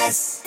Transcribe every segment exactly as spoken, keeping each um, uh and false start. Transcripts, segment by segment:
S.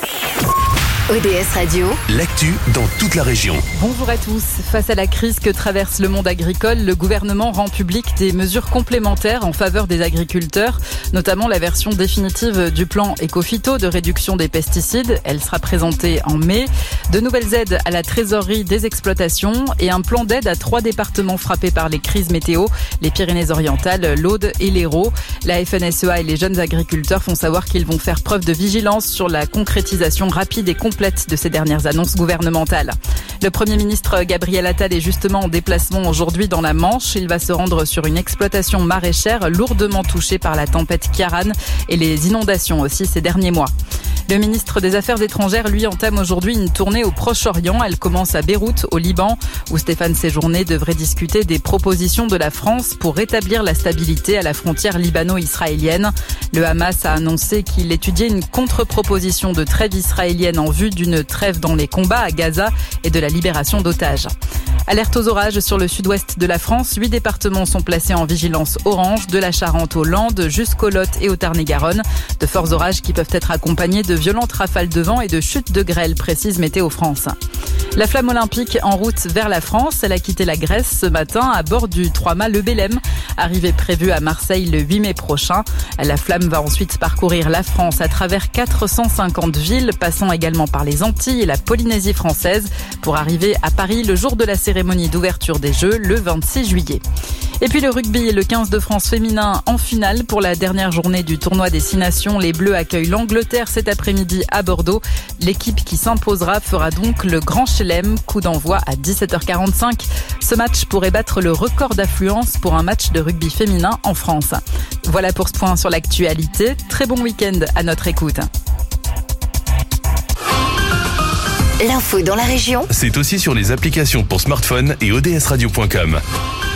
O D S Radio, l'actu dans toute la région. Bonjour à tous. Face à la crise que traverse le monde agricole, le gouvernement rend public des mesures complémentaires en faveur des agriculteurs, notamment la version définitive du plan Éco-Phyto de réduction des pesticides. Elle sera présentée en mai. De nouvelles aides à la trésorerie des exploitations et un plan d'aide à trois départements frappés par les crises météo, les Pyrénées-Orientales, l'Aude et l'Hérault. La F N S E A et les jeunes agriculteurs font savoir qu'ils vont faire preuve de vigilance sur la concrétisation rapide et complète de ces dernières annonces gouvernementales. Le Premier ministre Gabriel Attal est justement en déplacement aujourd'hui dans la Manche. Il va se rendre sur une exploitation maraîchère lourdement touchée par la tempête Ciarán et les inondations aussi ces derniers mois. Le ministre des Affaires étrangères, lui, entame aujourd'hui une tournée au Proche-Orient. Elle commence à Beyrouth, au Liban, où Stéphane Séjourné devrait discuter des propositions de la France pour rétablir la stabilité à la frontière libano-israélienne. Le Hamas a annoncé qu'il étudiait une contre-proposition de trêve israélienne en vue d'une trêve dans les combats à Gaza et de la libération d'otages. Alerte aux orages sur le sud-ouest de la France. Huit départements sont placés en vigilance orange, de la Charente aux Landes jusqu'au Lot et au Tarn-et-Garonne. De forts orages qui peuvent être accompagnés de violentes rafales de vent et de chutes de grêle, précise Météo France. La flamme olympique en route vers la France. Elle a quitté la Grèce ce matin à bord du trois-mâts Le Bélem. Arrivée prévue à Marseille le huit mai prochain. La flamme va ensuite parcourir la France à travers quatre cent cinquante villes, passant également par les Antilles et la Polynésie française pour arriver à Paris le jour de la cérémonie d'ouverture des Jeux le vingt-six juillet. Et puis le rugby, le quinze de France féminin en finale pour la dernière journée du tournoi des Six Nations. Les Bleus accueillent l'Angleterre cet après-midi à Bordeaux. L'équipe qui s'imposera fera donc le Grand Chelem. Coup d'envoi à dix-sept heures quarante-cinq. Ce match pourrait battre le record d'affluence pour un match de rugby féminin en France. Voilà pour ce point sur l'actualité. Très bon week-end à notre écoute. l'info dans la région, C'est aussi sur les applications pour smartphone et O D S radio point com.